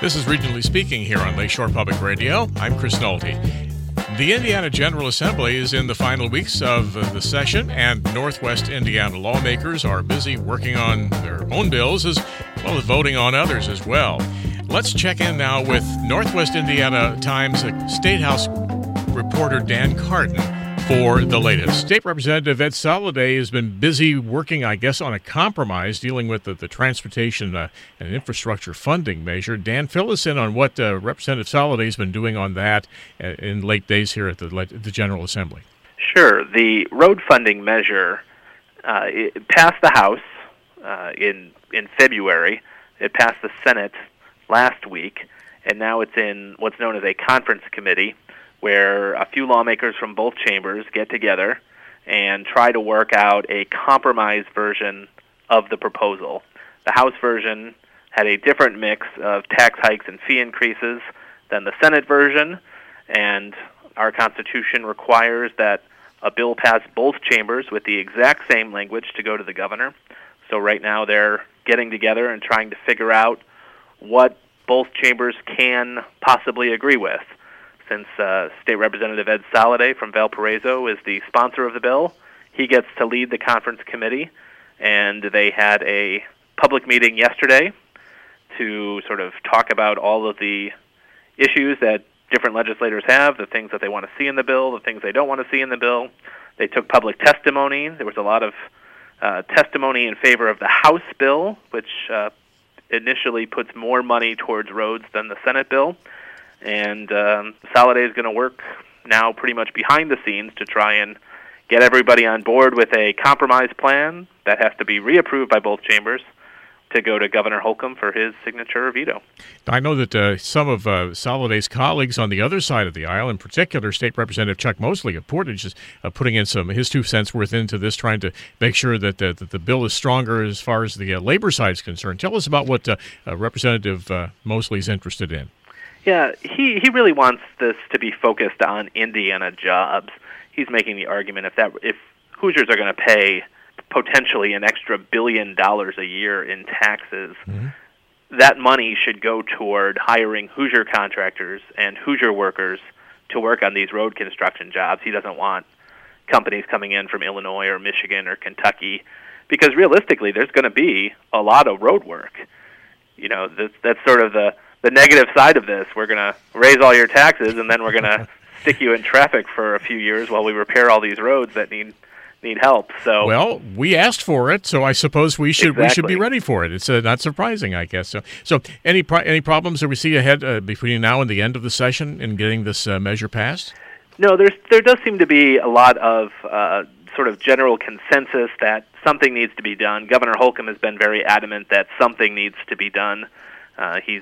This is Regionally Speaking here on Lakeshore Public Radio. I'm Chris Nolte. The Indiana General Assembly is in the final weeks of the session, and Northwest Indiana lawmakers are busy working on their own bills as well as voting on others as well. Let's check in now with Northwest Indiana Times State House reporter Dan Carden for the latest. State Representative Ed Soliday has been busy working, I guess, on a compromise dealing with the transportation and infrastructure funding measure. Dan, fill us in on what Representative Soliday has been doing on that in late days here at the General Assembly. Sure. The road funding measure it passed the House in February. It passed the Senate last week, and now it's in what's known as a conference committee, where a few lawmakers from both chambers get together and try to work out a compromise version of the proposal. The House version had a different mix of tax hikes and fee increases than the Senate version, and our Constitution requires that a bill pass both chambers with the exact same language to go to the governor. So right now they're getting together and trying to figure out what both chambers can possibly agree with. Since State Representative Ed Soliday from Valparaiso is the sponsor of the bill, he gets to lead the conference committee, and they had a public meeting yesterday to sort of talk about all of the issues that different legislators have, the things that they want to see in the bill, the things they don't want to see in the bill. They took public testimony. There was a lot of testimony in favor of the House bill, which initially puts more money towards roads than the Senate bill. And Soliday is going to work now pretty much behind the scenes to try and get everybody on board with a compromise plan that has to be reapproved by both chambers to go to Governor Holcomb for his signature or veto. I know that some of Soliday's colleagues on the other side of the aisle, in particular State Representative Chuck Mosley of Portage, is putting in his 2 cents worth into this, trying to make sure that the bill is stronger as far as the labor side is concerned. Tell us about what Representative Mosley is interested in. Yeah, he really wants this to be focused on Indiana jobs. He's making the argument if Hoosiers are going to pay potentially an extra $1 billion a year in taxes, that money should go toward hiring Hoosier contractors and Hoosier workers to work on these road construction jobs. He doesn't want companies coming in from Illinois or Michigan or Kentucky, because realistically there's going to be a lot of road work. You know, that's sort of the negative side of this. We're going to raise all your taxes, and then we're going to stick you in traffic for a few years while we repair all these roads that need help. So, well, we asked for it, so I suppose we should be ready for it. It's not surprising, I guess. So any problems that we see ahead between now and the end of the session in getting this measure passed? No, there does seem to be a lot of sort of general consensus that something needs to be done. Governor Holcomb has been very adamant that something needs to be done. He's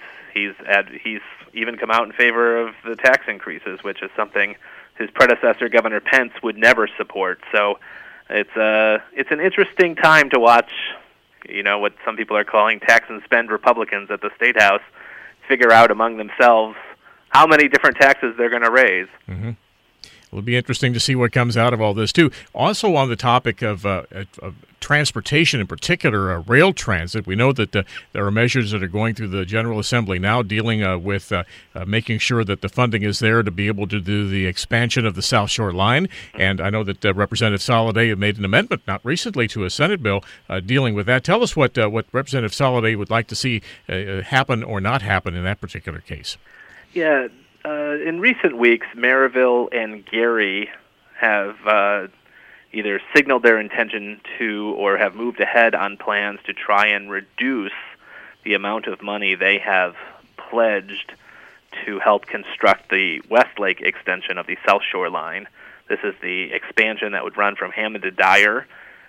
even come out in favor of the tax increases, which is something his predecessor, Governor Pence, would never support. So it's an interesting time to watch, you know, what some people are calling tax and spend Republicans at the State House figure out among themselves how many different taxes they're going to raise. Mm-hmm. It'll be interesting to see what comes out of all this, too. Also on the topic of transportation, in particular rail transit, we know that there are measures that are going through the General Assembly now dealing with making sure that the funding is there to be able to do the expansion of the South Shore Line. And I know that Representative Soliday made an amendment, not recently, to a Senate bill dealing with that. Tell us what Representative Soliday would like to see happen or not happen in that particular case. Yeah. In recent weeks, Maryville and Gary have either signaled their intention to or have moved ahead on plans to try and reduce the amount of money they have pledged to help construct the Westlake extension of the South Shore Line. This is the expansion that would run from Hammond to Dyer.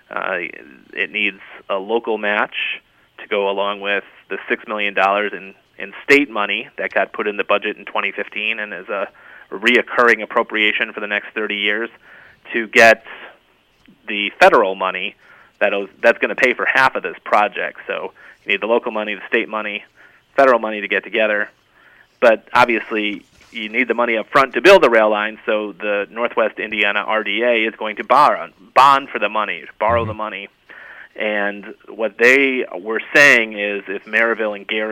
It needs a local match to go along with the $6 million in state money that got put in the budget in 2015 and is a reoccurring appropriation for the next 30 years to get the federal money that's going to pay for half of this project. So you need the local money, the state money, federal money to get together. But obviously you need the money up front to build the rail line, so the Northwest Indiana RDA is going to bond for the money, borrow the money. And what they were saying is if Maryville and Gary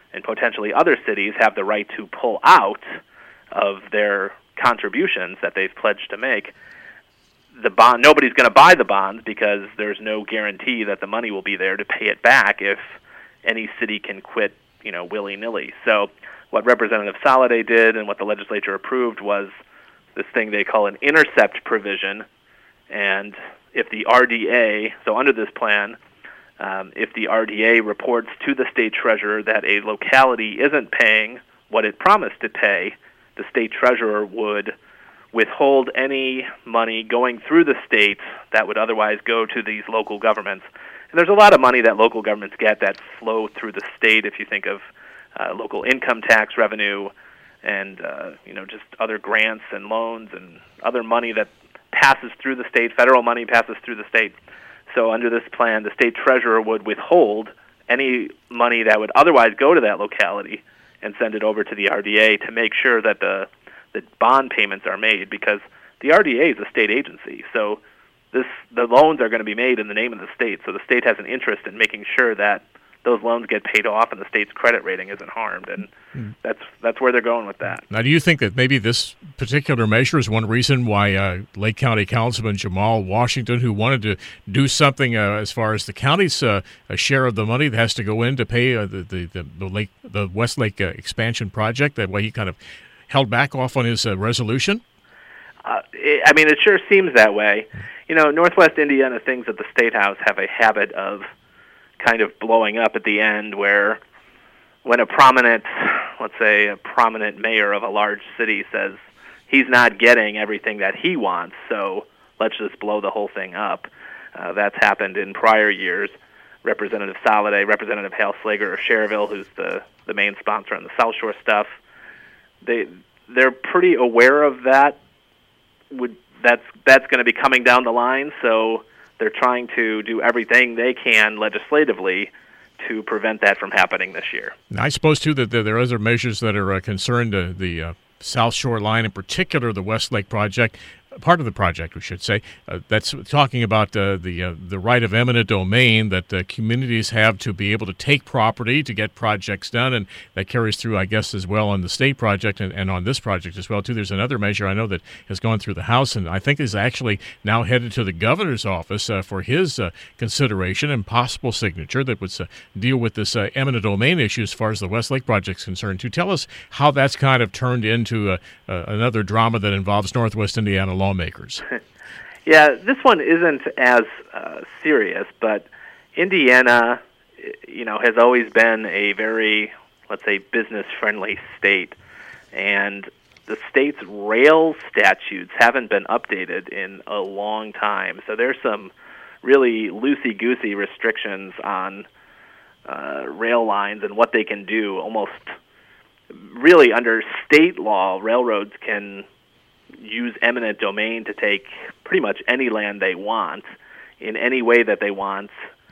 and potentially other cities have the right to pull out of their contributions that they've pledged to make. The bond, nobody's going to buy the bonds because there's no guarantee that the money will be there to pay it back if any city can quit, willy-nilly. So what Representative Soliday did and what the legislature approved was this thing they call an intercept provision. And if the RDA, so under this plan, if the RDA reports to the state treasurer that a locality isn't paying what it promised to pay, the state treasurer would withhold any money going through the state that would otherwise go to these local governments. And there's a lot of money that local governments get that flow through the state if you think of local income tax revenue and just other grants and loans and other money that passes through the state. Federal money passes through the state. So under this plan, the state treasurer would withhold any money that would otherwise go to that locality and send it over to the RDA to make sure that the bond payments are made, because the RDA is a state agency. So the loans are going to be made in the name of the state. So the state has an interest in making sure that those loans get paid off and the state's credit rating isn't harmed, and that's where they're going with that. Now, do you think that maybe this particular measure is one reason why Lake County Councilman Jamal Washington, who wanted to do something as far as the county's share of the money that has to go in to pay the West Lake expansion project, that way he kind of held back off on his resolution? It sure seems that way. Northwest Indiana things at the State House have a habit of kind of blowing up at the end, where when a prominent mayor of a large city says he's not getting everything that he wants, so let's just blow the whole thing up. That's happened in prior years. Representative Soliday, Representative Hal Slager of Cherville, who's the main sponsor on the South Shore stuff, they're pretty aware of that. That's going to be coming down the line, so they're trying to do everything they can legislatively to prevent that from happening this year. Now, I suppose, too, that there are other measures that are concerned the South Shore line, in particular the West Lake project, part of the project, we should say, that's talking about the right of eminent domain that communities have to be able to take property to get projects done, and that carries through, I guess, as well on the state project and on this project as well, too. There's another measure I know that has gone through the House, and I think is actually now headed to the governor's office for his consideration and possible signature that would deal with this eminent domain issue as far as the West Lake project is concerned. To tell us how that's kind of turned into another drama that involves Northwest Indiana lawmakers. Yeah, this one isn't as serious, but Indiana, has always been a very, let's say, business-friendly state, and the state's rail statutes haven't been updated in a long time. So there's some really loosey-goosey restrictions on rail lines and what they can do. Almost really under state law, railroads can use eminent domain to take pretty much any land they want in any way that they want.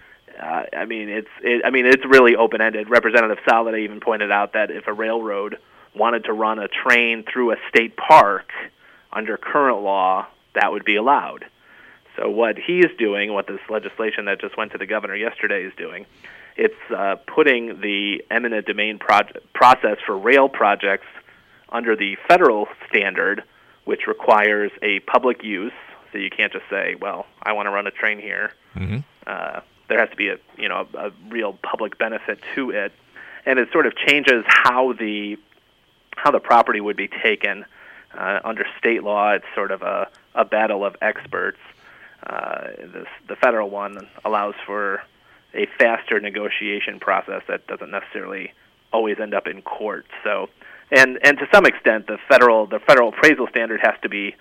It's really open-ended. Representative Soliday even pointed out that if a railroad wanted to run a train through a state park under current law, that would be allowed. So what he's doing, what this legislation that just went to the governor yesterday is doing, it's putting the eminent domain process for rail projects under the federal standard, which requires a public use. So you can't just say, well, I want to run a train here. Mm-hmm. There has to be a real public benefit to it. And it sort of changes how the property would be taken. Under state law, it's sort of a battle of experts. The federal one allows for a faster negotiation process that doesn't necessarily always end up in court. So, and to some extent, the federal appraisal standard has to be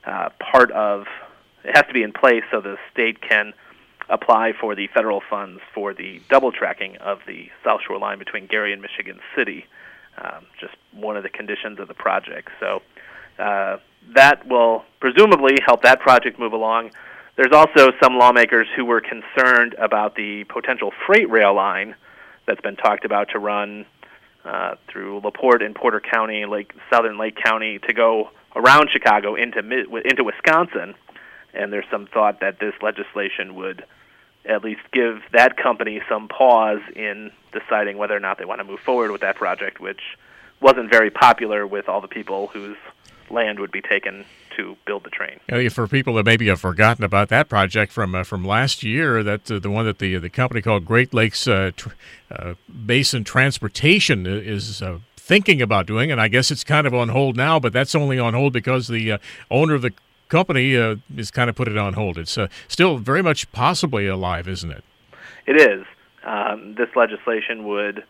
it has to be in place so the state can apply for the federal funds for the double tracking of the South Shore line between Gary and Michigan City. Just one of the conditions of the project. So that will presumably help that project move along. There's also some lawmakers who were concerned about the potential freight rail line that's been talked about to run through LaPorte and Porter County, southern Lake County, to go around Chicago into Wisconsin. And there's some thought that this legislation would at least give that company some pause in deciding whether or not they want to move forward with that project, which wasn't very popular with all the people whose land would be taken to build the train. For people that maybe have forgotten about that project from last year, that the one that the company called Great Lakes Basin Transportation is thinking about doing, and I guess it's kind of on hold now, but that's only on hold because the owner of the company has kind of put it on hold. It's still very much possibly alive, isn't it? It is. This legislation would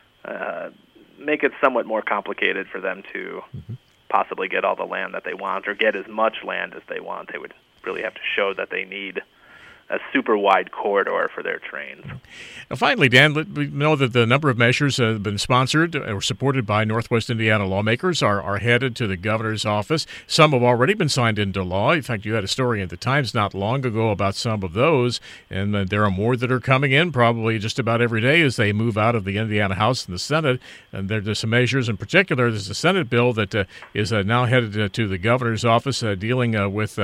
make it somewhat more complicated for them to possibly get all the land that they want, or get as much land as they want. They would really have to show that they need a super wide corridor for their trains. Finally, Dan, we know that the number of measures have been sponsored or supported by Northwest Indiana lawmakers are headed to the governor's office. Some have already been signed into law. In fact, you had a story in the Times not long ago about some of those, and there are more that are coming in probably just about every day as they move out of the Indiana House and the Senate. And there's some measures in particular. There's a Senate bill that is now headed to the governor's office dealing with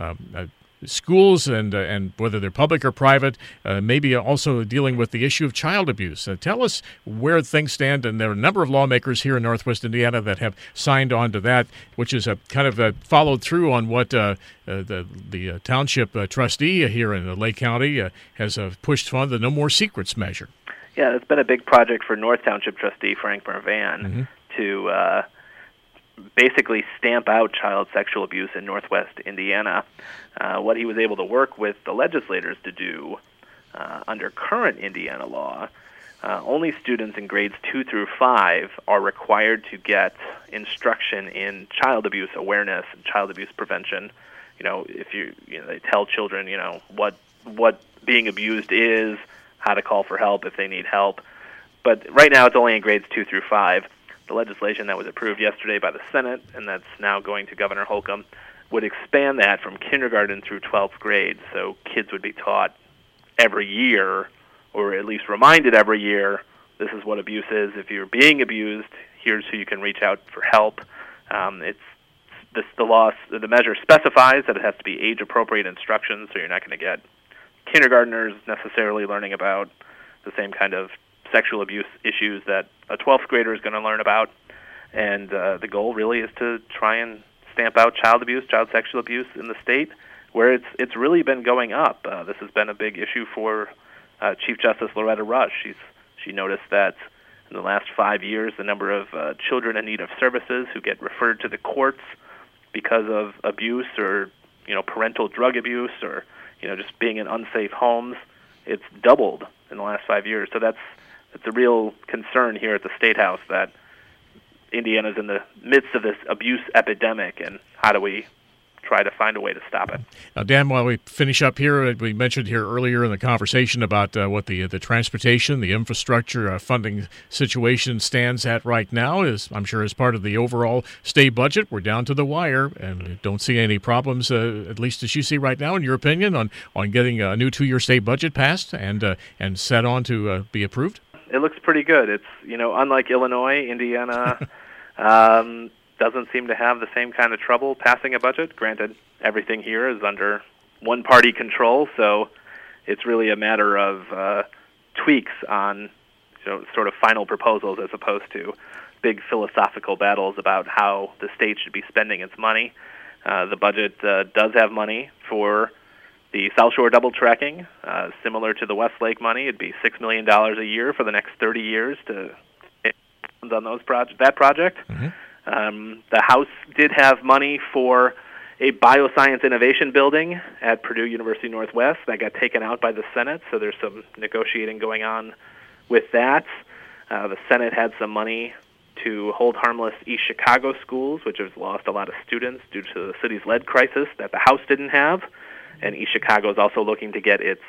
schools and whether they're public or private, maybe also dealing with the issue of child abuse. Tell us where things stand, and there are a number of lawmakers here in Northwest Indiana that have signed on to that, which is kind of followed through on what the township trustee here in Lake County has pushed for, the No More Secrets measure. Yeah, it's been a big project for North Township trustee Frank Mervan to basically stamp out child sexual abuse in Northwest Indiana. What he was able to work with the legislators to do under current Indiana law, only students in grades 2 through 5 are required to get instruction in child abuse awareness and child abuse prevention. If they tell children, what being abused is, how to call for help if they need help. But right now it's only in grades 2 through 5. The legislation that was approved yesterday by the Senate, and that's now going to Governor Holcomb, would expand that from kindergarten through 12th grade. So kids would be taught every year, or at least reminded every year, this is what abuse is. If you're being abused, here's who you can reach out for help. The measure specifies that it has to be age-appropriate instruction, so you're not going to get kindergartners necessarily learning about the same kind of sexual abuse issues that a 12th grader is going to learn about. And the goal really is to try and stamp out child abuse, child sexual abuse in the state, where it's really been going up. This has been a big issue for Chief Justice Loretta Rush. She noticed that in the last 5 years, the number of children in need of services who get referred to the courts because of abuse or parental drug abuse or just being in unsafe homes, it's doubled in the last 5 years. So that's a real concern here at the State House that Indiana's in the midst of this abuse epidemic, and how do we try to find a way to stop it? Now, Dan, while we finish up here, we mentioned here earlier in the conversation about what the transportation, the infrastructure funding situation stands at right now. I'm sure as part of the overall state budget, we're down to the wire, and don't see any problems, at least as you see right now, in your opinion, on getting a new 2-year state budget passed and set on to be approved. It looks pretty good. It's unlike Illinois, Indiana doesn't seem to have the same kind of trouble passing a budget. Granted, everything here is under one-party control, so it's really a matter of tweaks on sort of final proposals as opposed to big philosophical battles about how the state should be spending its money. The budget does have money for the South Shore double tracking, similar to the Westlake money. It'd be $6 million a year for the next 30 years to fund on that project. The House did have money for a bioscience innovation building at Purdue University Northwest that got taken out by the Senate, so there's some negotiating going on with that. The Senate had some money to hold harmless East Chicago schools, which has lost a lot of students due to the city's lead crisis that the House didn't have. And East Chicago is also looking to get its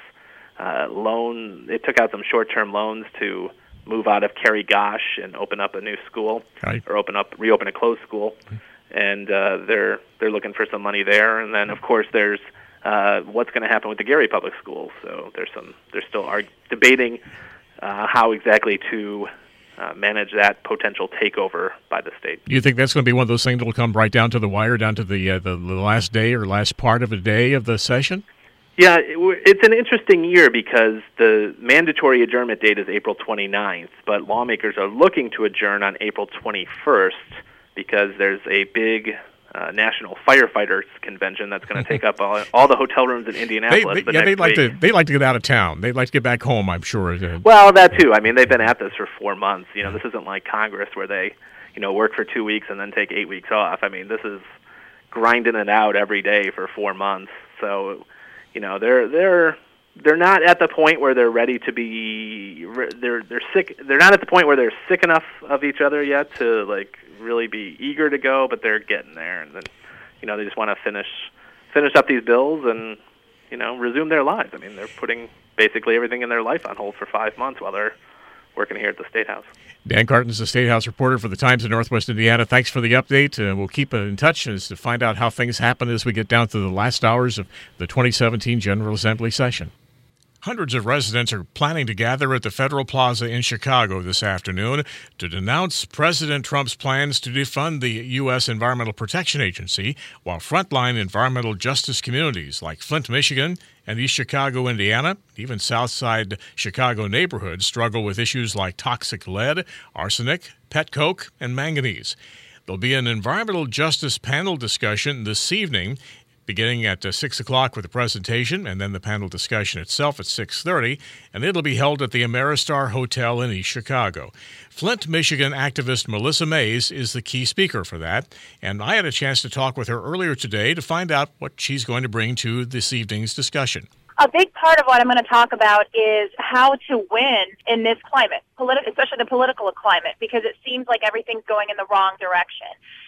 loan. It took out some short-term loans to move out of Kerry Gosh and open up a new school, or reopen a closed school. And they're looking for some money there. And then, of course, there's what's going to happen with the Gary Public Schools. So they're still debating how exactly to manage that potential takeover by the state. Do you think that's going to be one of those things that will come right down to the wire, down to the last day or last part of the day of the session? Yeah, it's an interesting year because the mandatory adjournment date is April 29th, but lawmakers are looking to adjourn on April 21st because there's a big National Firefighters Convention that's going to take up all the hotel rooms in Indianapolis. They'd like to get out of town. They'd like to get back home, I'm sure. Well, that too. I mean, they've been at this for 4 months. This isn't like Congress where they, work for 2 weeks and then take 8 weeks off. I mean, this is grinding it out every day for 4 months. So, they're not at the point where they're ready to be. They're sick. They're not at the point where they're sick enough of each other yet to really be eager to go, but they're getting there. And then, they just want to finish up these bills and resume their lives. I mean, they're putting basically everything in their life on hold for 5 months while they're working here at the State House. Dan Carton's the State House reporter for the Times of Northwest Indiana. Thanks for the update. We'll keep in touch as to find out how things happen as we get down to the last hours of the 2017 General Assembly session. Hundreds of residents are planning to gather at the Federal Plaza in Chicago this afternoon to denounce President Trump's plans to defund the U.S. Environmental Protection Agency, while frontline environmental justice communities like Flint, Michigan, and East Chicago, Indiana, even Southside Chicago neighborhoods struggle with issues like toxic lead, arsenic, pet coke, and manganese. There'll be an environmental justice panel discussion this evening, beginning at 6 o'clock with a presentation, and then the panel discussion itself at 6:30, and it'll be held at the Ameristar Hotel in East Chicago. Flint, Michigan activist Melissa Mays is the key speaker for that, and I had a chance to talk with her earlier today to find out what she's going to bring to this evening's discussion. A big part of what I'm going to talk about is how to win in this climate, especially the political climate, because it seems like everything's going in the wrong direction.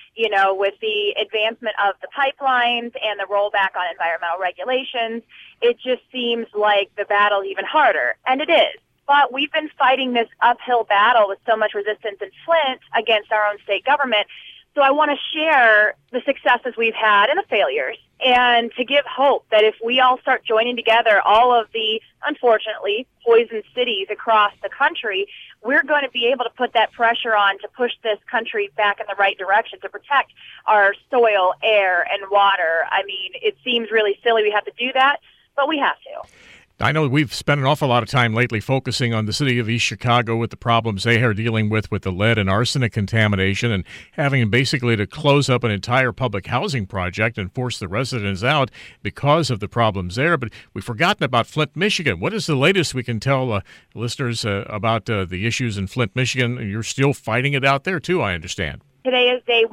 With the advancement of the pipelines and the rollback on environmental regulations, it just seems like the battle's even harder. And it is. But we've been fighting this uphill battle with so much resistance in Flint against our own state government. So I want to share the successes we've had and the failures, and to give hope that if we all start joining together, all of the, unfortunately, poisoned cities across the country, we're going to be able to put that pressure on to push this country back in the right direction to protect our soil, air, and water. I mean, it seems really silly we have to do that, but we have to. I know we've spent an awful lot of time lately focusing on the city of East Chicago with the problems they are dealing with the lead and arsenic contamination, and having basically to close up an entire public housing project and force the residents out because of the problems there. But we've forgotten about Flint, Michigan. What is the latest we can tell listeners about the issues in Flint, Michigan? You're still fighting it out there, too, I understand. Today is day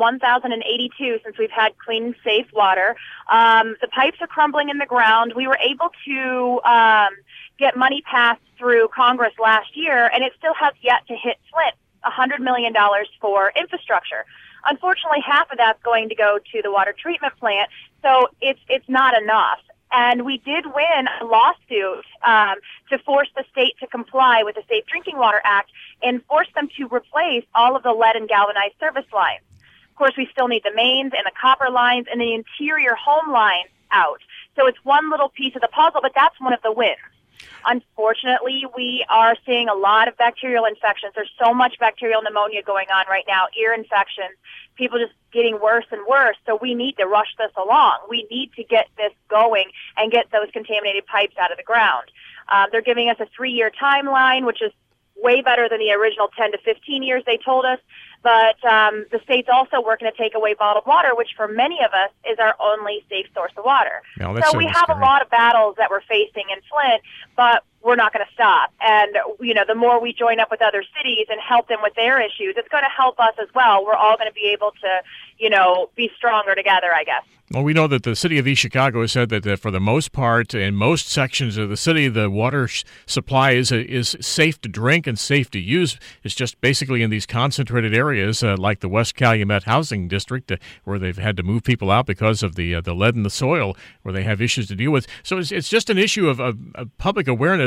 1,082 since we've had clean, safe water. The pipes are crumbling in the ground. We were able to get money passed through Congress last year, and it still has yet to hit Flint, $100 million for infrastructure. Unfortunately, half of that's going to go to the water treatment plant, so it's not enough. And we did win a lawsuit to force the state to comply with the Safe Drinking Water Act and force them to replace all of the lead and galvanized service lines. Of course, we still need the mains and the copper lines and the interior home lines out. So it's one little piece of the puzzle, but that's one of the wins. Unfortunately, we are seeing a lot of bacterial infections. There's so much bacterial pneumonia going on right now, ear infections, people just getting worse and worse. So we need to rush this along. We need to get this going and get those contaminated pipes out of the ground. They're giving us a 3-year timeline, which is way better than the original 10 to 15 years they told us. But the state's also working to take away bottled water, which for many of us is our only safe source of water. No, so we have a lot of battles that we're facing in Flint, but we're not going to stop. And, the more we join up with other cities and help them with their issues, it's going to help us as well. We're all going to be able to, be stronger together, I guess. Well, we know that the city of East Chicago has said that for the most part, in most sections of the city, the water supply is safe to drink and safe to use. It's just basically in these concentrated areas like the West Calumet Housing District where they've had to move people out because of the lead in the soil, where they have issues to deal with. So it's just an issue of public awareness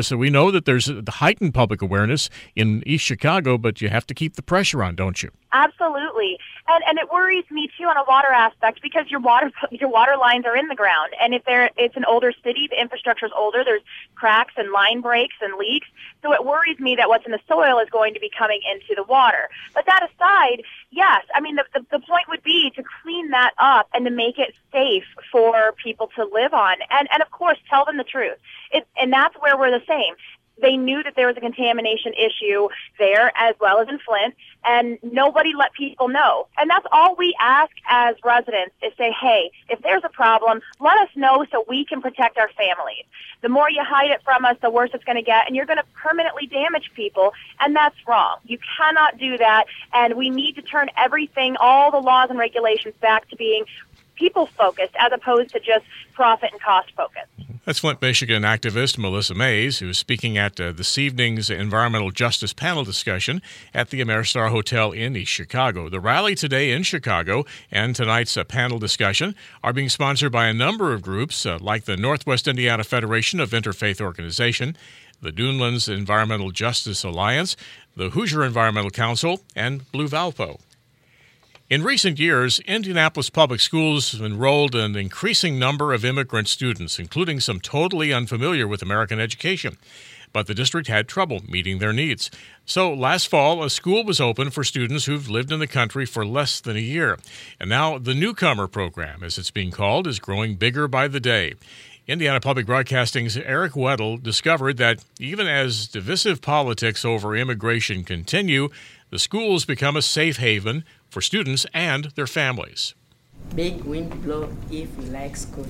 course, we know that there's the heightened public awareness in East Chicago, but you have to keep the pressure on, don't you? Absolutely. And it worries me, too, on a water aspect because your water lines are in the ground. And if it's an older city, the infrastructure is older, there's cracks and line breaks and leaks. So it worries me that what's in the soil is going to be coming into the water. But that aside, yes, I mean, the point would be to clean that up and to make it safe for people to live on. And of course, tell them the truth. And that's where we're the same. They knew that there was a contamination issue there as well as in Flint, and nobody let people know. And that's all we ask as residents is say, hey, if there's a problem, let us know so we can protect our families. The more you hide it from us, the worse it's going to get, and you're going to permanently damage people, and that's wrong. You cannot do that, and we need to turn everything, all the laws and regulations, back to being people-focused as opposed to just profit and cost-focused. That's Flint, Michigan activist Melissa Mays, who is speaking at this evening's Environmental Justice Panel discussion at the Ameristar Hotel in East Chicago. The rally today in Chicago and tonight's panel discussion are being sponsored by a number of groups like the Northwest Indiana Federation of Interfaith Organization, the Dunelands Environmental Justice Alliance, the Hoosier Environmental Council, and Blue Valpo. In recent years, Indianapolis Public Schools have enrolled an increasing number of immigrant students, including some totally unfamiliar with American education. But the district had trouble meeting their needs. So last fall, a school was opened for students who've lived in the country for less than a year. And now the Newcomer Program, as it's being called, is growing bigger by the day. Indiana Public Broadcasting's Eric Weddle discovered that even as divisive politics over immigration continue, the schools become a safe haven for students and their families. Big wind blow if you like school.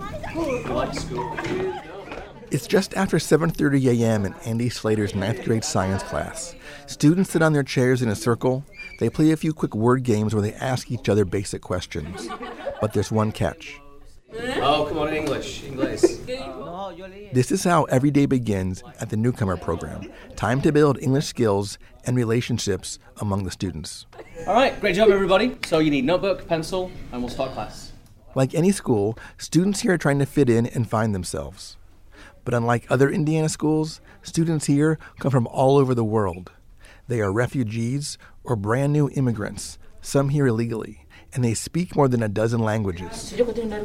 It's just after 7:30 a.m. in Andy Slater's 9th grade science class. Students sit on their chairs in a circle. They play a few quick word games where they ask each other basic questions. But there's one catch. Oh, come on, English. This is how every day begins at the Newcomer Program. Time to build English skills and relationships among the students. All right, great job, everybody. So you need notebook, pencil, and we'll start class. Like any school, students here are trying to fit in and find themselves. But unlike other Indiana schools, students here come from all over the world. They are refugees or brand new immigrants, some here illegally, and they speak more than a dozen languages.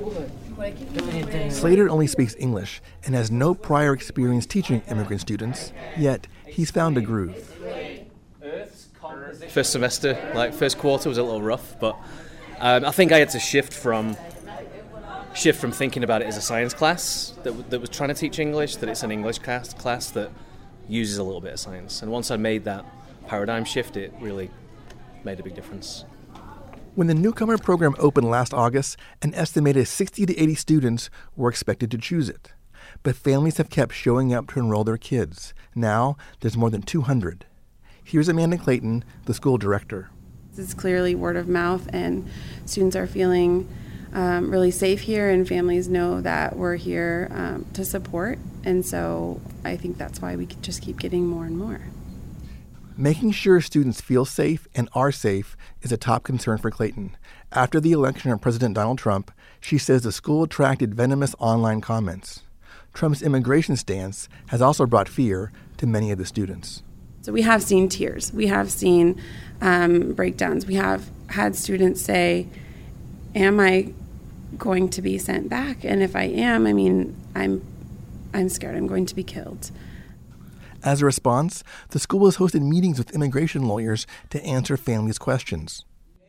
Slater only speaks English and has no prior experience teaching immigrant students, yet he's found a groove. First semester, first quarter was a little rough, but I think I had to shift from thinking about it as a science class that was trying to teach English, that it's an English class that uses a little bit of science. And once I made that paradigm shift, it really made a big difference. When the Newcomer Program opened last August, an estimated 60 to 80 students were expected to choose it. But families have kept showing up to enroll their kids. Now, there's more than 200. Here's Amanda Clayton, the school director. It's clearly word of mouth, and students are feeling really safe here, and families know that we're here to support. And so I think that's why we just keep getting more and more. Making sure students feel safe and are safe is a top concern for Clayton. After the election of President Donald Trump, she says the school attracted venomous online comments. Trump's immigration stance has also brought fear to many of the students. So we have seen tears. We have seen breakdowns. We have had students say, am I going to be sent back? And if I am, I'm scared I'm going to be killed. As a response, the school has hosted meetings with immigration lawyers to answer families' questions.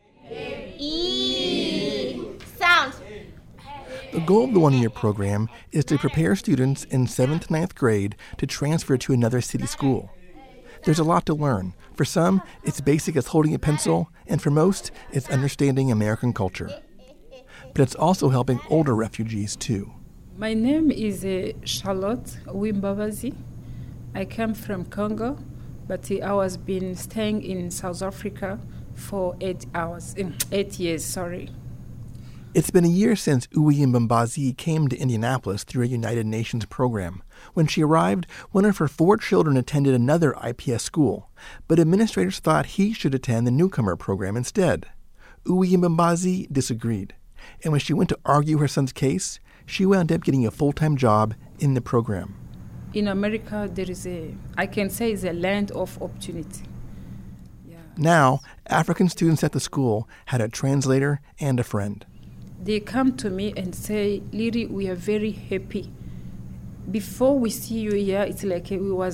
Sound. The goal of the one-year program is to prepare students in 7th to 9th grade to transfer to another city school. There's a lot to learn. For some, it's basic as holding a pencil, and for most, it's understanding American culture. But it's also helping older refugees, too. My name is Charlotte Wimbabazi. I come from Congo, but I was been staying in South Africa for 8 years. It's been a year since Uwe Mbambazi came to Indianapolis through a United Nations program. When she arrived, one of her 4 children attended another IPS school, but administrators thought he should attend the Newcomer Program instead. Uwe Mbambazi disagreed, and when she went to argue her son's case, she wound up getting a full-time job in the program. in America, I can say it's a land of opportunity. Yeah. Now, African students at the school had a translator and a friend. They come to me and say, Liri, we are very happy. Before we see you here, it's like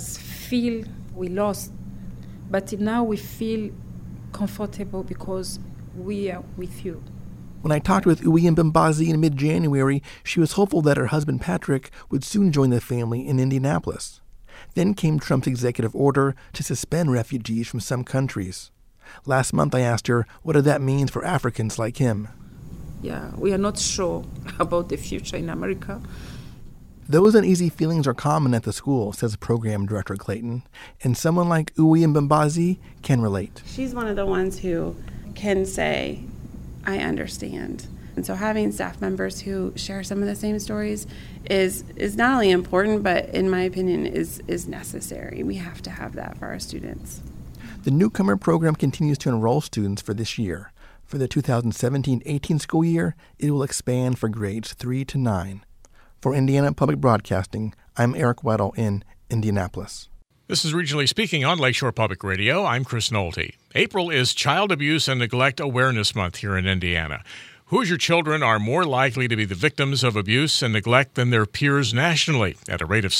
we lost. But now we feel comfortable because we are with you. When I talked with Uwe Mbembazi in mid-January, she was hopeful that her husband Patrick would soon join the family in Indianapolis. Then came Trump's executive order to suspend refugees from some countries. Last month I asked her what that means for Africans like him. Yeah, we are not sure about the future in America. Those uneasy feelings are common at the school, says Program Director Clayton, and someone like Uwe Mbembazi can relate. She's one of the ones who can say, I understand. And so having staff members who share some of the same stories is not only important, but in my opinion is necessary. We have to have that for our students. The newcomer program continues to enroll students for this year. For the 2017-18 school year, it will expand for grades 3 to 9. For Indiana Public Broadcasting, I'm Eric Weddle in Indianapolis. This is Regionally Speaking on Lakeshore Public Radio. I'm Chris Nolte. April is Child Abuse and Neglect Awareness Month here in Indiana. Hoosier children are more likely to be the victims of abuse and neglect than their peers nationally, at a rate of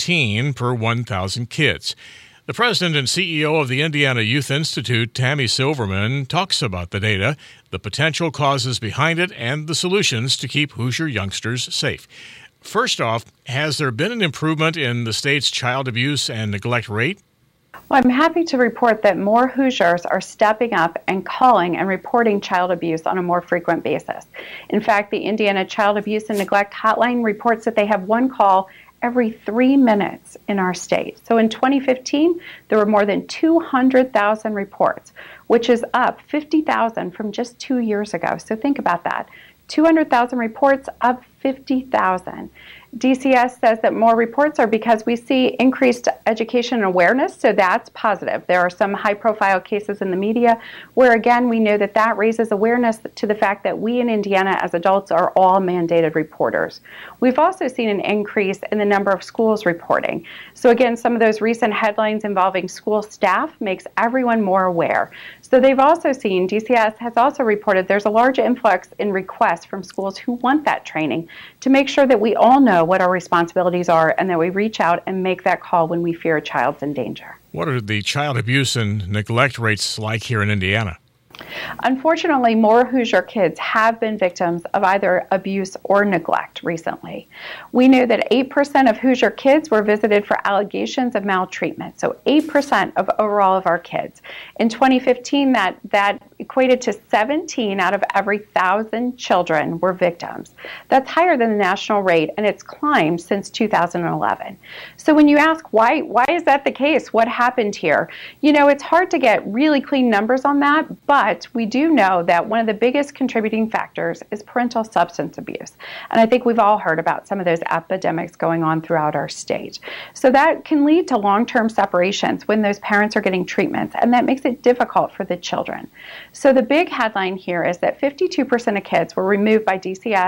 17 per 1,000 kids. The president and CEO of the Indiana Youth Institute, Tammy Silverman, talks about the data, the potential causes behind it, and the solutions to keep Hoosier youngsters safe. First off, has there been an improvement in the state's child abuse and neglect rate? Well, I'm happy to report that more Hoosiers are stepping up and calling and reporting child abuse on a more frequent basis. In fact, the Indiana Child Abuse and Neglect Hotline reports that they have one call every 3 minutes in our state. So in 2015, there were more than 200,000 reports, which is up 50,000 from just 2 years ago. So think about that. 200,000 reports, up 50,000. DCS says that more reports are because we see increased education and awareness, so that's positive. There are some high-profile cases in the media where, again, we know that that raises awareness to the fact that we in Indiana as adults are all mandated reporters. We've also seen an increase in the number of schools reporting. So, again, some of those recent headlines involving school staff makes everyone more aware. So they've also seen, DCS has also reported there's a large influx in requests from schools who want that training to make sure that we all know what our responsibilities are and that we reach out and make that call when we fear a child's in danger. What are the child abuse and neglect rates like here in Indiana? Unfortunately, more Hoosier kids have been victims of either abuse or neglect recently. We know that 8% of Hoosier kids were visited for allegations of maltreatment, so 8% of overall of our kids. In 2015, that equated to 17 out of every 1,000 children were victims. That's higher than the national rate, and it's climbed since 2011. So when you ask why is that the case? What happened here? You know, it's hard to get really clean numbers on that, but we do know that one of the biggest contributing factors is parental substance abuse. And I think we've all heard about some of those epidemics going on throughout our state. So that can lead to long-term separations when those parents are getting treatments, and that makes it difficult for the children. So the big headline here is that 52% of kids were removed by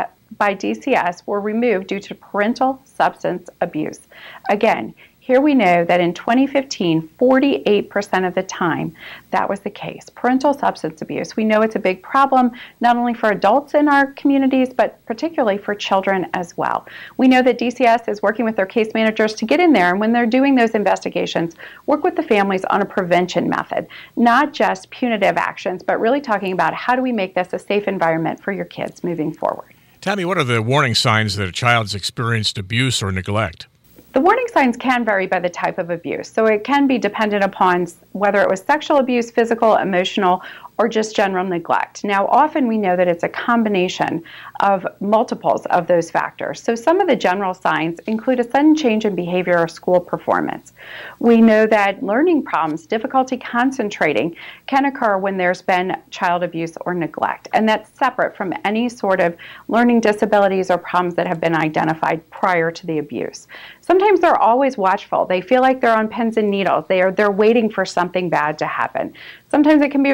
DCS were removed due to parental substance abuse. Again, here we know that in 2015, 48% of the time, that was the case. Parental substance abuse. We know it's a big problem, not only for adults in our communities, but particularly for children as well. We know that DCS is working with their case managers to get in there, and when they're doing those investigations, work with the families on a prevention method, not just punitive actions, but really talking about how do we make this a safe environment for your kids moving forward. Tammy, what are the warning signs that a child's experienced abuse or neglect? The warning signs can vary by the type of abuse, so it can be dependent upon whether it was sexual abuse, physical, emotional, or just general neglect. Now, often we know that it's a combination of multiples of those factors. So some of the general signs include a sudden change in behavior or school performance. We know that learning problems, difficulty concentrating, can occur when there's been child abuse or neglect, and that's separate from any sort of learning disabilities or problems that have been identified prior to the abuse. Sometimes they're always watchful. They feel like they're on pins and needles. They're waiting for something bad to happen. Sometimes it can be the reverse.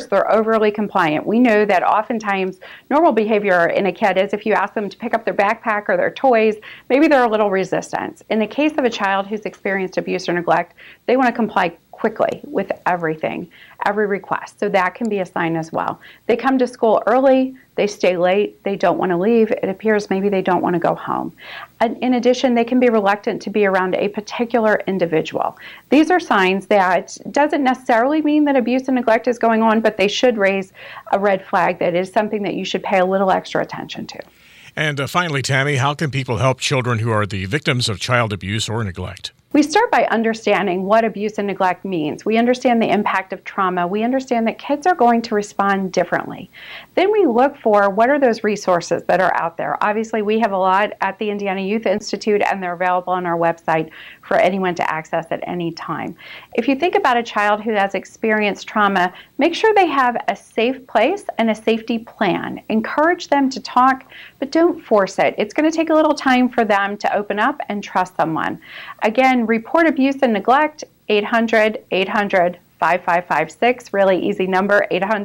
they're overly compliant. We know that oftentimes normal behavior in a kid is if you ask them to pick up their backpack or their toys, maybe they're a little resistant. In the case of a child who's experienced abuse or neglect, they want to comply quickly with everything, every request. So that can be a sign as well. They come to school early, they stay late, they don't want to leave. It appears maybe they don't want to go home. And in addition, they can be reluctant to be around a particular individual. These are signs that doesn't necessarily mean that abuse and neglect is going on, but they should raise a red flag that is something that you should pay a little extra attention to. And finally, Tammy, how can people help children who are the victims of child abuse or neglect? We start by understanding what abuse and neglect means. We understand the impact of trauma. We understand that kids are going to respond differently. Then we look for what are those resources that are out there. Obviously, we have a lot at the Indiana Youth Institute, and they're available on our website for anyone to access at any time. If you think about a child who has experienced trauma, make sure they have a safe place and a safety plan. Encourage them to talk, but don't force it. It's going to take a little time for them to open up and trust someone. Again, report abuse and neglect, 800-800-5556, really easy number,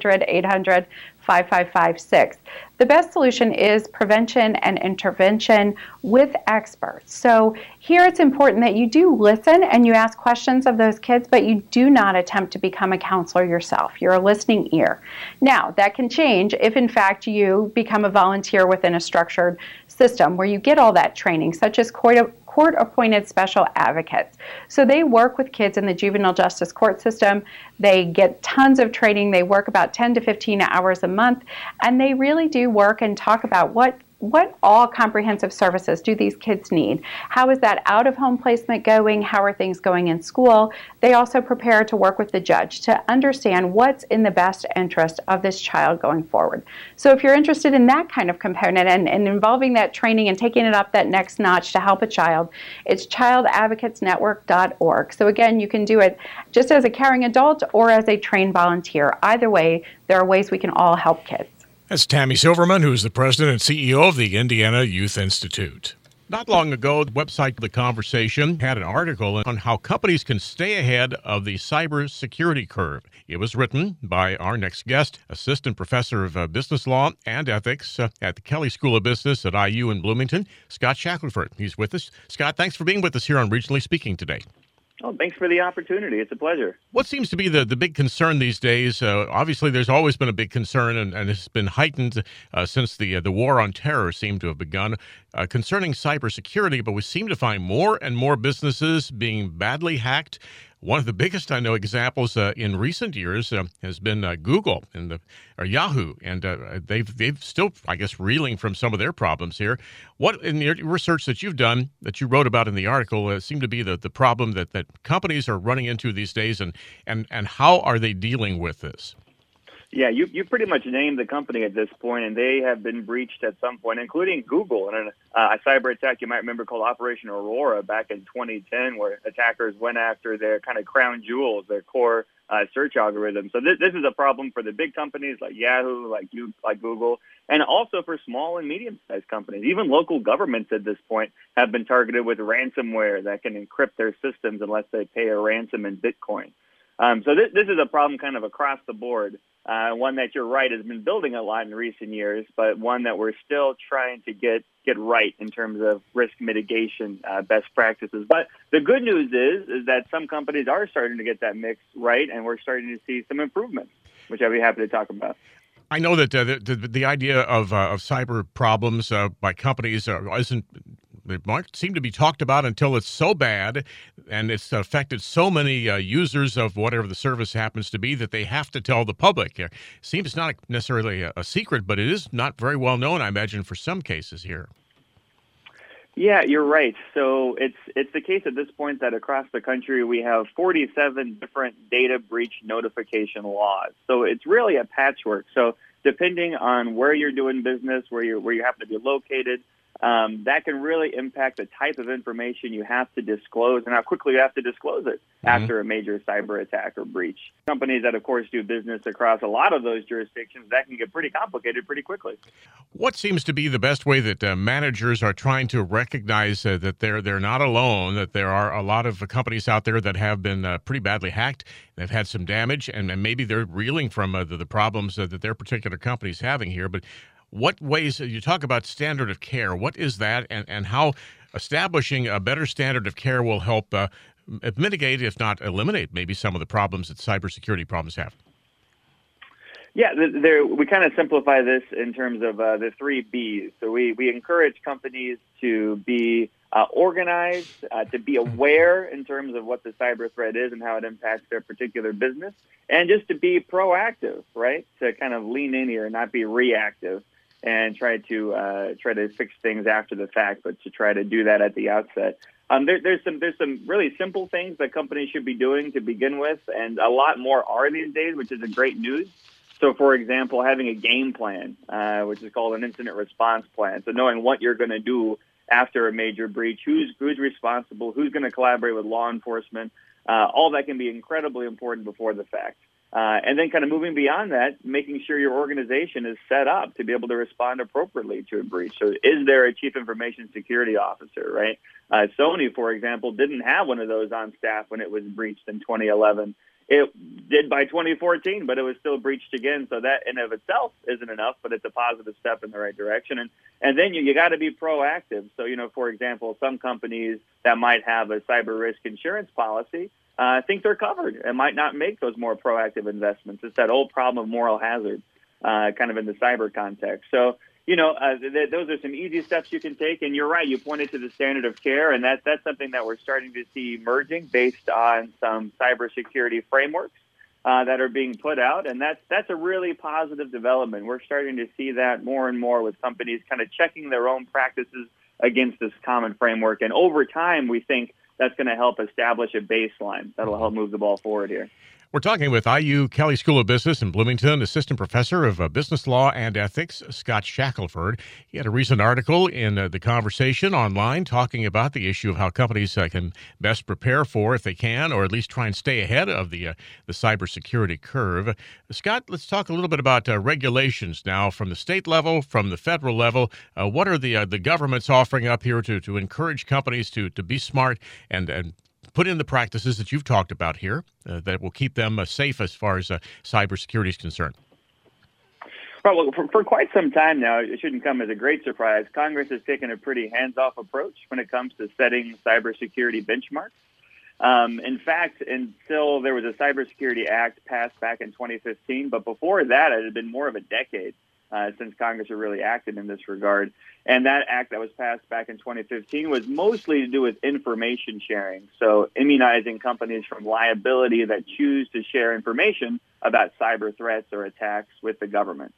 800-800-5556. The best solution is prevention and intervention with experts. So here it's important that you do listen and you ask questions of those kids, but you do not attempt to become a counselor yourself. You're a listening ear. Now, that can change if, in fact, you become a volunteer within a structured system where you get all that training, such as court-appointed special advocates. So they work with kids in the juvenile justice court system. They get tons of training. They work about 10 to 15 hours a month, and they really do work and talk about what all comprehensive services do these kids need? How is that out-of-home placement going? How are things going in school? They also prepare to work with the judge to understand what's in the best interest of this child going forward. So if you're interested in that kind of component and involving that training and taking it up that next notch to help a child, it's childadvocatesnetwork.org. So again, you can do it just as a caring adult or as a trained volunteer. Either way, there are ways we can all help kids. That's Tammy Silverman, who is the president and CEO of the Indiana Youth Institute. Not long ago, the website The Conversation had an article on how companies can stay ahead of the cybersecurity curve. It was written by our next guest, Assistant Professor of Business Law and Ethics at the Kelley School of Business at IU in Bloomington, Scott Shackelford. He's with us. Scott, thanks for being with us here on Regionally Speaking today. Oh, thanks for the opportunity. It's a pleasure. What seems to be the big concern these days? Obviously, there's always been a big concern, and it's been heightened since the war on terror seemed to have begun, concerning cybersecurity, but we seem to find more and more businesses being badly hacked. One of the biggest, I know, examples in recent years has been Google or Yahoo, and they've still, I guess, reeling from some of their problems here. What, in your research that you've done, that you wrote about in the article, seemed to be the problem that companies are running into these days, and how are they dealing with this? Yeah, you pretty much named the company at this point, and they have been breached at some point, including Google, and a cyber attack you might remember called Operation Aurora back in 2010, where attackers went after their kind of crown jewels, their core search algorithm. So this is a problem for the big companies like Yahoo, like Google, and also for small and medium-sized companies. Even local governments at this point have been targeted with ransomware that can encrypt their systems unless they pay a ransom in Bitcoin. So this is a problem kind of across the board, one that you're right has been building a lot in recent years, but one that we're still trying to get right in terms of risk mitigation best practices. But the good news is that some companies are starting to get that mix right, and we're starting to see some improvements, which I'd be happy to talk about. I know that the idea of cyber problems by companies they might seem to be talked about until it's so bad and it's affected so many users of whatever the service happens to be that they have to tell the public. It seems not necessarily a secret, but it is not very well known, I imagine, for some cases here. Yeah, you're right. So it's the case at this point that across the country we have 47 different data breach notification laws. So it's really a patchwork. So depending on where you're doing business, where you happen to be located, that can really impact the type of information you have to disclose and how quickly you have to disclose it after a major cyber attack or breach. Companies that, of course, do business across a lot of those jurisdictions, that can get pretty complicated pretty quickly. What seems to be the best way that managers are trying to recognize that they're not alone, that there are a lot of companies out there that have been pretty badly hacked, they've had some damage, and maybe they're reeling from the problems that their particular company's having here. But what ways, you talk about standard of care, what is that, and how establishing a better standard of care will help mitigate, if not eliminate, maybe some of the problems that cybersecurity problems have? Yeah, we kind of simplify this in terms of the 3 Bs. So we encourage companies to be organized, to be aware in terms of what the cyber threat is and how it impacts their particular business, and just to be proactive, right? To kind of lean in here and not be reactive and try to fix things after the fact, but to try to do that at the outset. There's some really simple things that companies should be doing to begin with, and a lot more are these days, which is a great news. So, for example, having a game plan, which is called an incident response plan. So knowing what you're going to do after a major breach, who's responsible, who's going to collaborate with law enforcement, all that can be incredibly important before the fact. And then kind of moving beyond that, making sure your organization is set up to be able to respond appropriately to a breach. So is there a chief information security officer, right? Sony, for example, didn't have one of those on staff when it was breached in 2011. It did by 2014, but it was still breached again. So that in of itself isn't enough, but it's a positive step in the right direction. And then you got to be proactive. So, for example, some companies that might have a cyber risk insurance policy think they're covered and might not make those more proactive investments. It's that old problem of moral hazard, kind of in the cyber context. So, those are some easy steps you can take. And you're right, you pointed to the standard of care, and that's something that we're starting to see emerging based on some cybersecurity frameworks that are being put out. And that's a really positive development. We're starting to see that more and more with companies kind of checking their own practices against this common framework. And over time, we think that's going to help establish a baseline that'll help move the ball forward here. We're talking with IU Kelley School of Business in Bloomington, Assistant Professor of Business Law and Ethics, Scott Shackelford. He had a recent article in The Conversation online talking about the issue of how companies can best prepare for, if they can, or at least try and stay ahead of the cybersecurity curve. Scott, let's talk a little bit about regulations now from the state level, from the federal level. What are the governments offering up here to encourage companies to be smart and put in the practices that you've talked about here that will keep them safe as far as cybersecurity is concerned? Well, for quite some time now, it shouldn't come as a great surprise, Congress has taken a pretty hands-off approach when it comes to setting cybersecurity benchmarks. In fact, until there was a Cybersecurity Act passed back in 2015, but before that, it had been more of a decade since Congress had really acted in this regard. And that act that was passed back in 2015 was mostly to do with information sharing, so immunizing companies from liability that choose to share information about cyber threats or attacks with the government.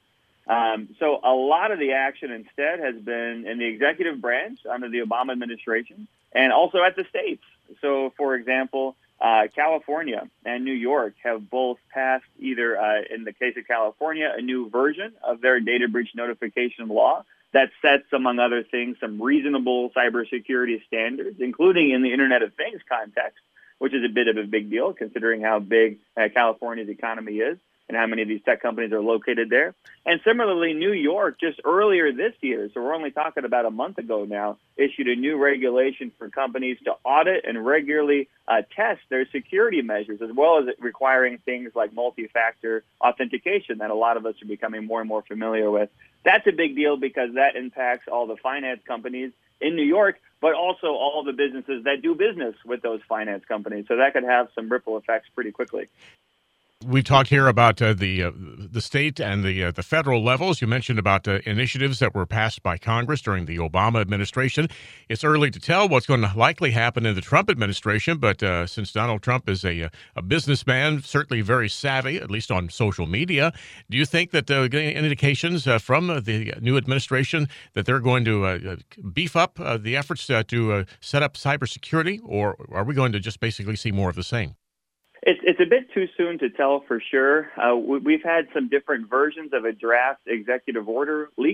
So a lot of the action instead has been in the executive branch under the Obama administration and also at the states. So, for example, California and New York have both passed either, in the case of California, a new version of their data breach notification law that sets, among other things, some reasonable cybersecurity standards, including in the Internet of Things context, which is a bit of a big deal considering how big California's economy is and how many of these tech companies are located there. And similarly, New York, just earlier this year, so we're only talking about a month ago now, issued a new regulation for companies to audit and regularly test their security measures, as well as requiring things like multi-factor authentication that a lot of us are becoming more and more familiar with. That's a big deal because that impacts all the finance companies in New York, but also all the businesses that do business with those finance companies. So that could have some ripple effects pretty quickly. We've talked here about the state and the federal levels. You mentioned about initiatives that were passed by Congress during the Obama administration. It's early to tell what's going to likely happen in the Trump administration, but since Donald Trump is a businessman, certainly very savvy, at least on social media, do you think that getting indications from the new administration that they're going to beef up the efforts to set up cybersecurity, or are we going to just basically see more of the same? It's a bit too soon to tell for sure. We've had some different versions of a draft executive order leaked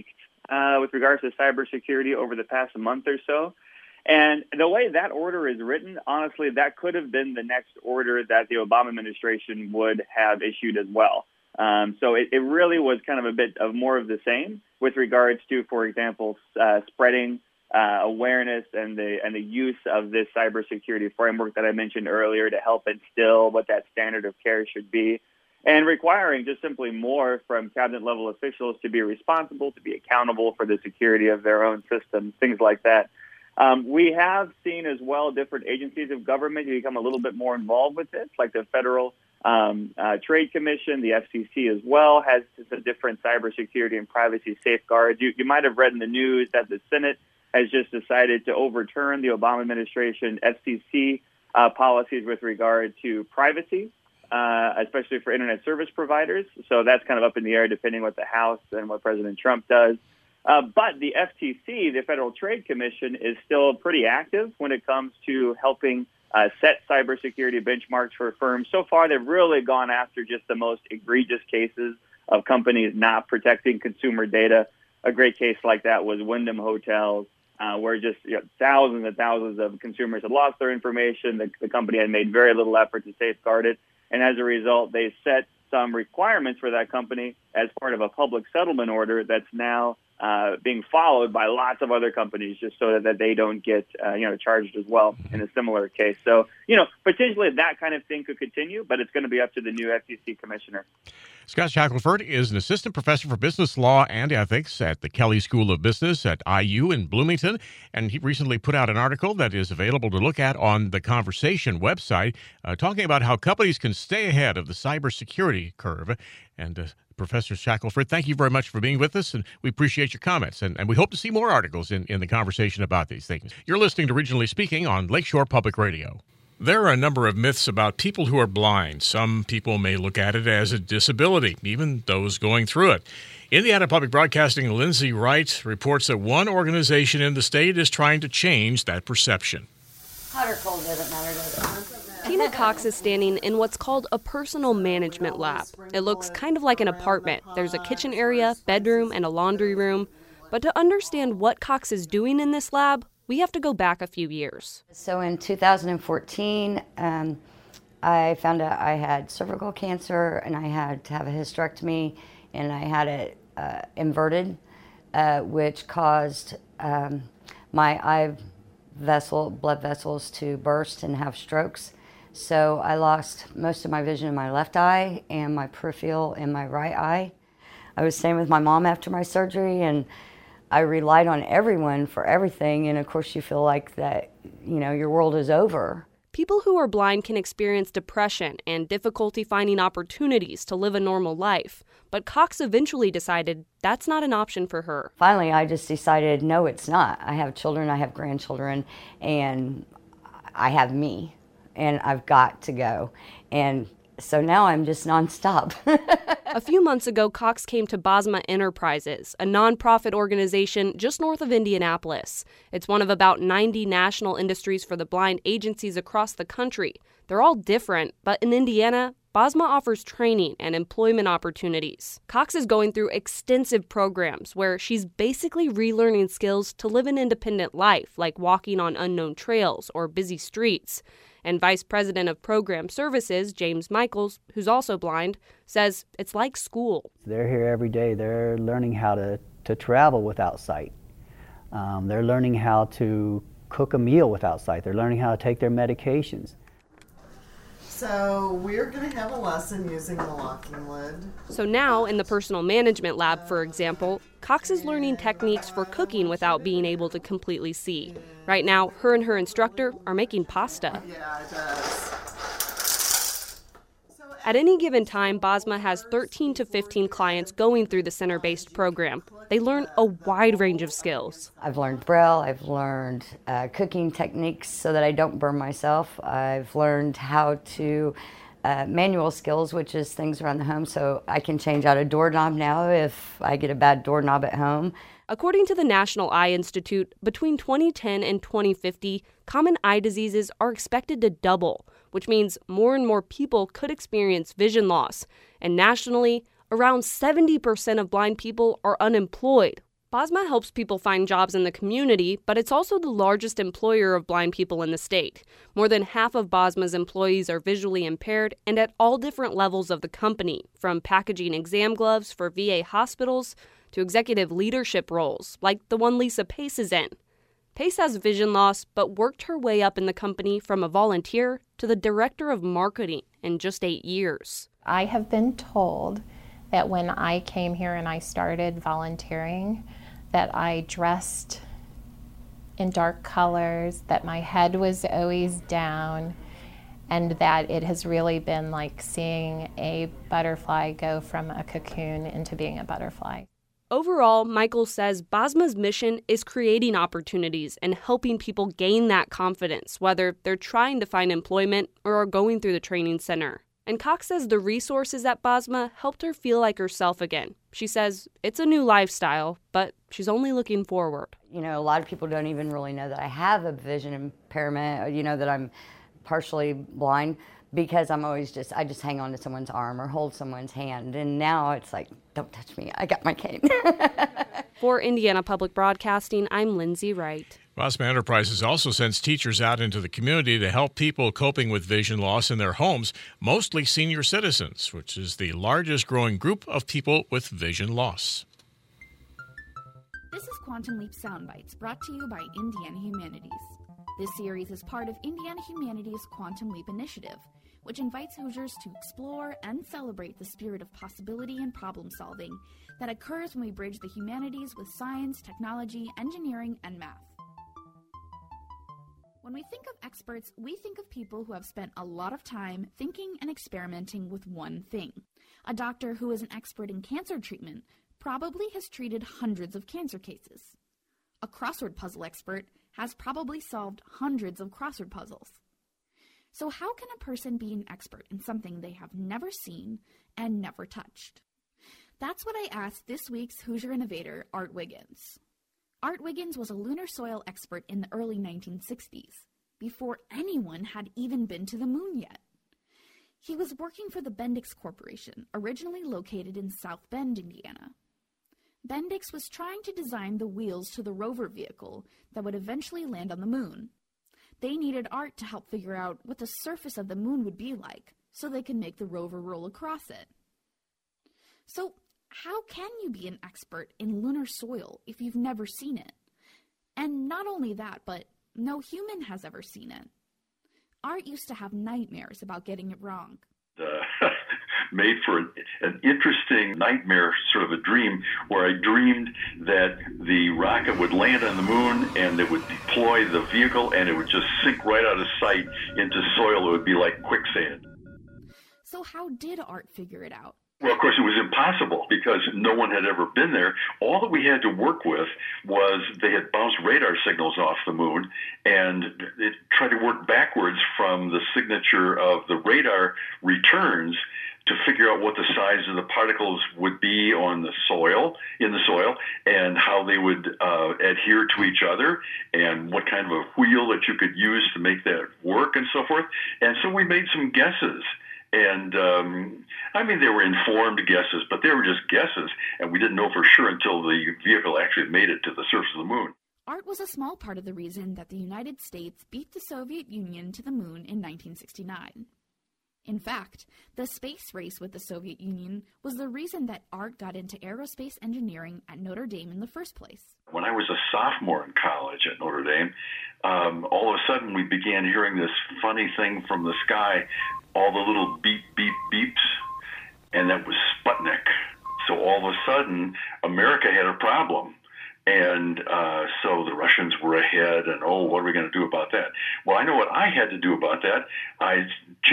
with regards to cybersecurity over the past month or so. And the way that order is written, honestly, that could have been the next order that the Obama administration would have issued as well. So it really was kind of a bit of more of the same with regards to, for example, spreading awareness and the use of this cybersecurity framework that I mentioned earlier to help instill what that standard of care should be, and requiring just simply more from cabinet-level officials to be responsible, to be accountable for the security of their own systems, things like that. We have seen as well different agencies of government become a little bit more involved with this, like the Federal Trade Commission, the FCC as well, has some different cybersecurity and privacy safeguards. You might have read in the news that the Senate has just decided to overturn the Obama administration FCC policies with regard to privacy, especially for Internet service providers. So that's kind of up in the air depending what the House and what President Trump does. But the FTC, the Federal Trade Commission, is still pretty active when it comes to helping set cybersecurity benchmarks for firms. So far, they've really gone after just the most egregious cases of companies not protecting consumer data. A great case like that was Wyndham Hotels, where just thousands and thousands of consumers had lost their information. The company had made very little effort to safeguard it. And as a result, they set some requirements for that company as part of a public settlement order that's now being followed by lots of other companies just so that they don't get charged as well in a similar case. So, potentially that kind of thing could continue, but it's going to be up to the new FTC commissioner. Scott Shackelford is an assistant professor for business law and ethics at the Kelley School of Business at IU in Bloomington, and he recently put out an article that is available to look at on the Conversation website, talking about how companies can stay ahead of the cybersecurity curve. And Professor Shackelford, thank you very much for being with us, and we appreciate your comments, and we hope to see more articles in the conversation about these things. You're listening to Regionally Speaking on Lakeshore Public Radio. There are a number of myths about people who are blind. Some people may look at it as a disability, even those going through it. Indiana Public Broadcasting Lindsay Wright reports that one organization in the state is trying to change that perception. Hot or cold doesn't matter, does it? Tina Cox is standing in what's called a personal management lab. It looks kind of like an apartment. There's a kitchen area, bedroom, and a laundry room. But to understand what Cox is doing in this lab, we have to go back a few years. So in 2014, I found out I had cervical cancer, and I had to have a hysterectomy, and I had it inverted, which caused my blood vessels to burst and have strokes. So I lost most of my vision in my left eye and my peripheral in my right eye. I was staying with my mom after my surgery, and I relied on everyone for everything. And of course you feel like that, your world is over. People who are blind can experience depression and difficulty finding opportunities to live a normal life. But Cox eventually decided that's not an option for her. Finally, I just decided, no, it's not. I have children, I have grandchildren, and I have me. And I've got to go. And so now I'm just nonstop. A few months ago, Cox came to Bosma Enterprises, a nonprofit organization just north of Indianapolis. It's one of about 90 national Industries for the Blind agencies across the country. They're all different, but in Indiana, Bosma offers training and employment opportunities. Cox is going through extensive programs where she's basically relearning skills to live an independent life, like walking on unknown trails or busy streets. And Vice President of Program Services, James Michaels, who's also blind, says it's like school. They're here every day. They're learning how to travel without sight. They're learning how to cook a meal without sight. They're learning how to take their medications. So we're going to have a lesson using the locking lid. So now, in the personal management lab, for example, Cox is learning techniques for cooking without being able to completely see. Right now, her and her instructor are making pasta. Yeah, it does. At any given time, Bosma has 13 to 15 clients going through the center-based program. They learn a wide range of skills. I've learned Braille, I've learned cooking techniques so that I don't burn myself. I've learned how to manual skills, which is things around the home, so I can change out a doorknob now if I get a bad doorknob at home. According to the National Eye Institute, between 2010 and 2050, common eye diseases are expected to double, which means more and more people could experience vision loss. And nationally, around 70% of blind people are unemployed. BOSMA helps people find jobs in the community, but it's also the largest employer of blind people in the state. More than half of BOSMA's employees are visually impaired and at all different levels of the company, from packaging exam gloves for VA hospitals to executive leadership roles, like the one Lisa Pace is in. Pace has vision loss, but worked her way up in the company from a volunteer to the director of marketing in just 8 years. I have been told that when I came here and I started volunteering, that I dressed in dark colors, that my head was always down, and that it has really been like seeing a butterfly go from a cocoon into being a butterfly. Overall, Michael says BOSMA's mission is creating opportunities and helping people gain that confidence, whether they're trying to find employment or are going through the training center. And Cox says the resources at BOSMA helped her feel like herself again. She says it's a new lifestyle, but she's only looking forward. You know, a lot of people don't even really know that I have a vision impairment, that I'm partially blind, because I just hang on to someone's arm or hold someone's hand. And now it's like, don't touch me, I got my cane. For Indiana Public Broadcasting, I'm Lindsay Wright. BOSMA Enterprises also sends teachers out into the community to help people coping with vision loss in their homes, mostly senior citizens, which is the largest growing group of people with vision loss. This is Quantum Leap Soundbites, brought to you by Indiana Humanities. This series is part of Indiana Humanities' Quantum Leap Initiative, which invites Hoosiers to explore and celebrate the spirit of possibility and problem-solving that occurs when we bridge the humanities with science, technology, engineering, and math. When we think of experts, we think of people who have spent a lot of time thinking and experimenting with one thing. A doctor who is an expert in cancer treatment probably has treated hundreds of cancer cases. A crossword puzzle expert has probably solved hundreds of crossword puzzles. So how can a person be an expert in something they have never seen and never touched? That's what I asked this week's Hoosier Innovator, Art Wiggins. Art Wiggins was a lunar soil expert in the early 1960s, before anyone had even been to the moon yet. He was working for the Bendix Corporation, originally located in South Bend, Indiana. Bendix was trying to design the wheels to the rover vehicle that would eventually land on the moon. They needed Art to help figure out what the surface of the moon would be like, so they could make the rover roll across it. So, how can you be an expert in lunar soil if you've never seen it? And not only that, but no human has ever seen it. Art used to have nightmares about getting it wrong. Made for an interesting nightmare, sort of a dream, where I dreamed that the rocket would land on the moon and it would deploy the vehicle and it would just sink right out of sight into soil. It would be like quicksand. So how did Art figure it out? Well, of course, it was impossible because no one had ever been there. All that we had to work with was they had bounced radar signals off the moon, and it tried to work backwards from the signature of the radar returns to figure out what the size of the particles would be on the soil, in the soil, and how they would adhere to each other, and what kind of a wheel that you could use to make that work, and so forth. And so we made some guesses. And, they were informed guesses, but they were just guesses, and we didn't know for sure until the vehicle actually made it to the surface of the moon. Art was a small part of the reason that the United States beat the Soviet Union to the moon in 1969. In fact, the space race with the Soviet Union was the reason that Art got into aerospace engineering at Notre Dame in the first place. When I was a sophomore in college at Notre Dame, all of a sudden we began hearing this funny thing from the sky, all the little beep, beep, beeps, and that was Sputnik. So all of a sudden, America had a problem. And so the Russians were ahead, and what are we going to do about that? Well, I know what I had to do about that. I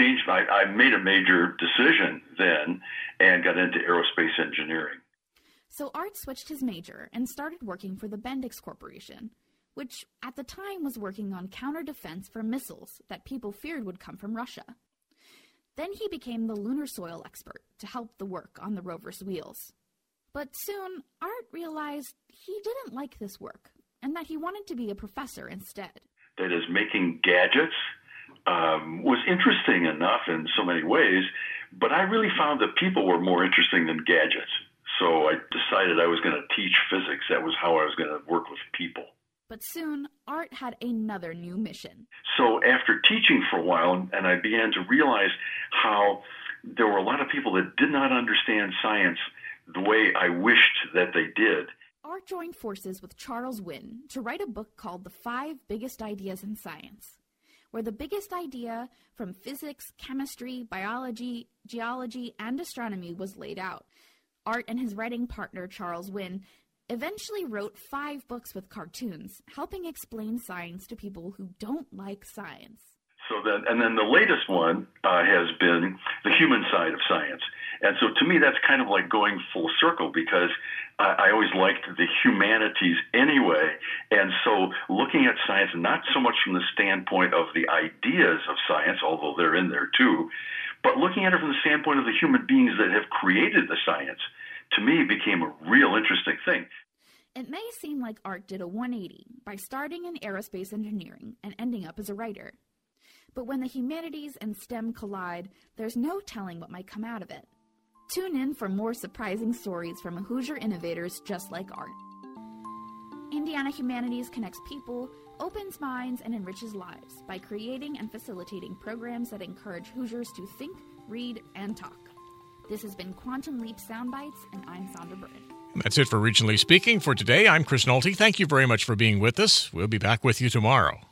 made a major decision then and got into aerospace engineering. So Art switched his major and started working for the Bendix Corporation, which at the time was working on counter-defense for missiles that people feared would come from Russia. Then he became the lunar soil expert to help the work on the rover's wheels. But soon, Art realized he didn't like this work, and that he wanted to be a professor instead. That is, making gadgets was interesting enough in so many ways, but I really found that people were more interesting than gadgets. So I decided I was going to teach physics. That was how I was going to work with people. But soon, Art had another new mission. So after teaching for a while, and I began to realize how there were a lot of people that did not understand science the way I wished that they did. Art joined forces with Charles Wynn to write a book called The 5 Biggest Ideas in Science, where the biggest idea from physics, chemistry, biology, geology, and astronomy was laid out. Art and his writing partner, Charles Wynn, eventually wrote 5 books with cartoons, helping explain science to people who don't like science. And then the latest one has been the human side of science. And so to me, that's kind of like going full circle, because I always liked the humanities anyway. And so looking at science, not so much from the standpoint of the ideas of science, although they're in there too, but looking at it from the standpoint of the human beings that have created the science, to me became a real interesting thing. It may seem like Art did a 180 by starting in aerospace engineering and ending up as a writer. But when the humanities and STEM collide, there's no telling what might come out of it. Tune in for more surprising stories from Hoosier innovators just like Art. Indiana Humanities connects people, opens minds, and enriches lives by creating and facilitating programs that encourage Hoosiers to think, read, and talk. This has been Quantum Leap Soundbites, and I'm Sandra Burton. That's it for Regionally Speaking for today. I'm Chris Nolte. Thank you very much for being with us. We'll be back with you tomorrow.